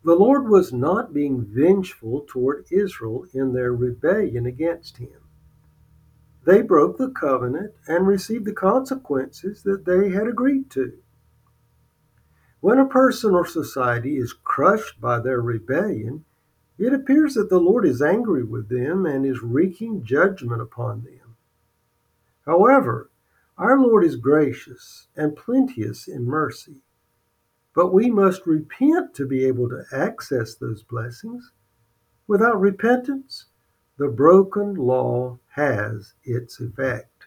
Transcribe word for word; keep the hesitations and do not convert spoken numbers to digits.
The Lord was not being vengeful toward Israel in their rebellion against him. They broke the covenant and received the consequences that they had agreed to. When a person or society is crushed by their rebellion, it appears that the Lord is angry with them and is wreaking judgment upon them. However, our Lord is gracious and plenteous in mercy, but we must repent to be able to access those blessings. Without repentance, the broken law has its effect.